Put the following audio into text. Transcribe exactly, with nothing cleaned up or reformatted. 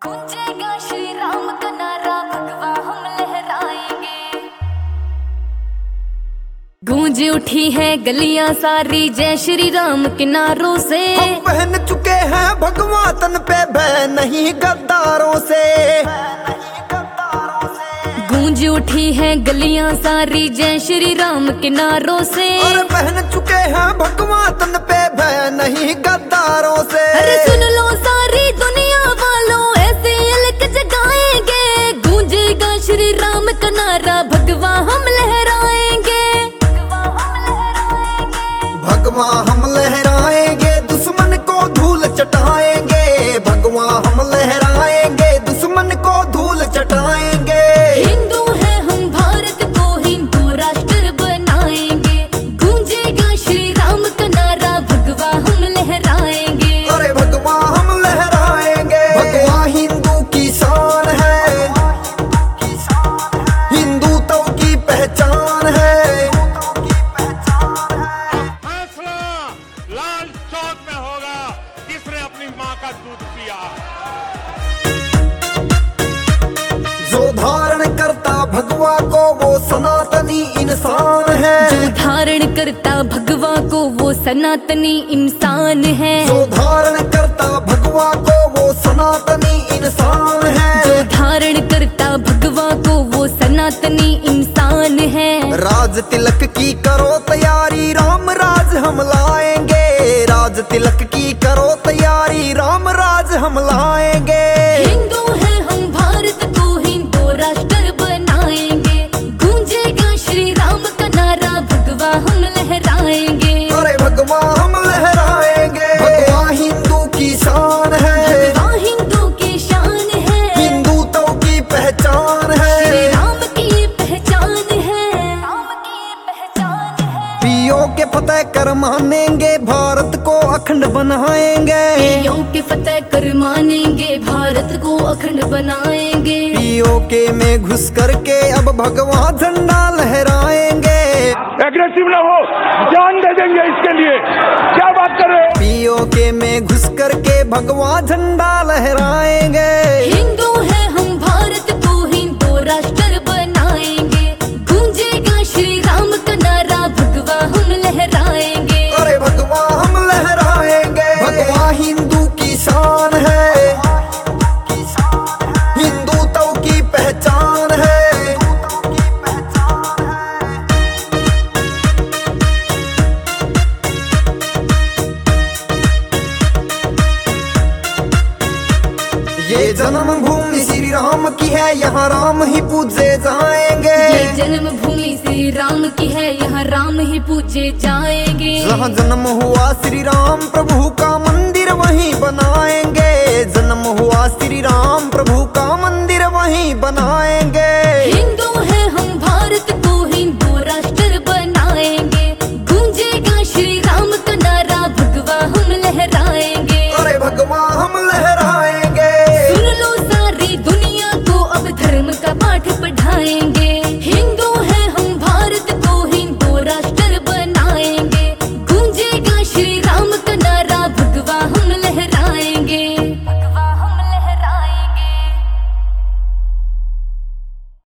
गूंजेगा श्री राम का नारा, भगवा हम लहराएंगे। गूंज उठी है गलियां सारी जय श्री राम के नारों से। हम पहन चुके हैं भगवा तन पे भय नहीं गद्दारों से। गूंज उठी है गलियां सारी जय श्री राम के नारों से। और पहन चुके हैं भगवा तन पे भय नहीं गद्दारों से। अरे सुन लो सारी दुनिया वालों, ऐसे अलग जगाएंगे। गूंजेगा श्री राम का नारा, भगवा हम लहराएंगे। भगवा हम लहराएंगे, दुश्मन को धूल चटाएंगे। भगवा हम लहराएंगे, दुश्मन को धूल चटाएंगे। हिंदू है हम, भारत को हिंदू राष्ट्र बनाएंगे। गूंजेगा श्री राम का नारा, भगवा हम लहराएंगे। अरे भगवा हम लहराएंगे। भगवा हिंदू की शान है, हिंदुत्व की पहचान है। फैसला लाल चौक में होगा, किसने अपनी माँ का दूध पिया। जो धारण करता भगवा को वो सनातनी इंसान है। जो धारण करता भगवा को वो सनातनी इंसान है। जो धारण करता भगवा को वो सनातनी इंसान है। जो धारण करता भगवा को वो सनातनी इंसान है। राज तिलक की करो तैयारी, राम राज हम लाएंगे। राज तिलक की करो तैयारी, राम राज हम लाएंगे। हिंदू है हम, भारत को हिंदू राष्ट्र बनाएंगे। गूंजेगा श्री राम का नारा, भगवा हम लहराएंगे। अरे भगवा हम लहराएंगे। भगवा हिंदू की शान है, भगवा हिंदू की शान है। हिंदुत्व की पहचान है। श्री राम की पहचान है, राम की पहचान है। पीओ के फतेह कर मानेंगे, भारत को अखंड बनाएंगे। पीओ के फतेह कर मानेंगे, भारत को अखंड बनाएंगे। पीओ के में घुस करके अब भगवा झंडा लहराएंगे। एग्रेसिव ना हो, जान दे देंगे इसके लिए, क्या बात कर रहे हो। पीओ के में घुस करके भगवा झंडा लहराएंगे। हिंदू है हम, भारत को हिंदू राष्ट्र बनाएंगे। गूंजेगा श्री राम का नारा, भगवा हम लहराएंगे। अरे भगवा हम लहराएंगे। भगवा हिंदू की शान है, हिंदुत्व की पहचान है। ये जन्मभूमि श्री राम की है, यहाँ राम ही पूजे जाएंगे। ये जन्मभूमि श्री राम की है, यहाँ राम ही पूजे जाएंगे। जहाँ जन्म हुआ श्री राम प्रभु का,